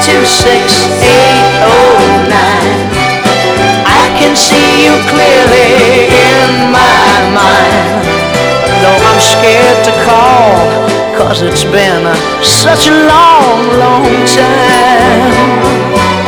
26809. I can see you clearly in my mind. Though I'm scared to call, 'cause it's been such a long, long time.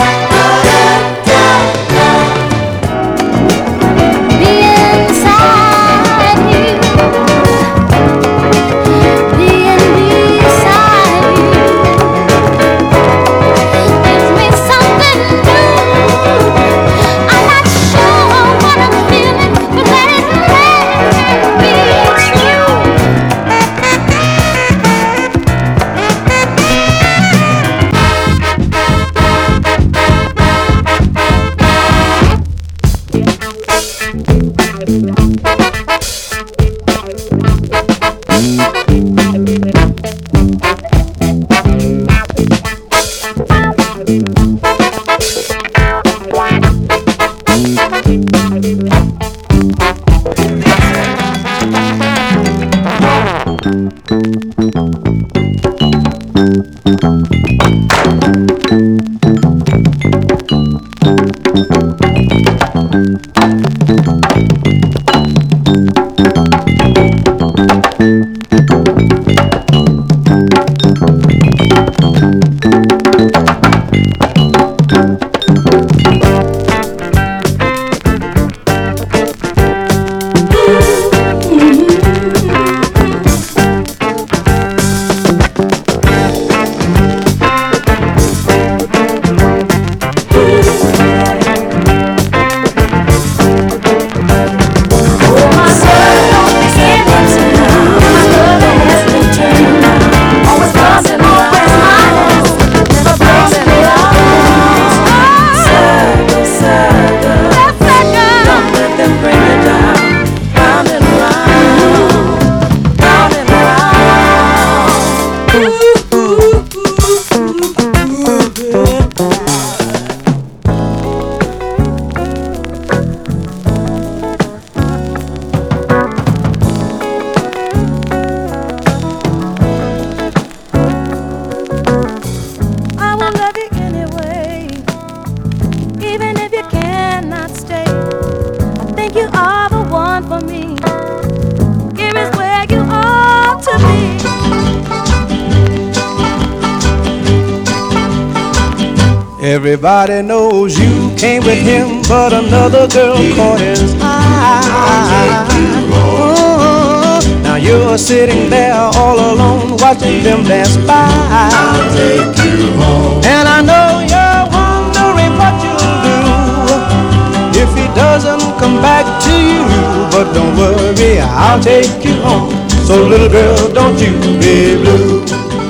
Everybody knows you came with him, but another girl caught his eye. Now you're sitting there all alone, watching them dance by. I'll take you home. And I know you're wondering what you'll do if he doesn't come back to you. But don't worry, I'll take you home. So little girl, don't you be blue.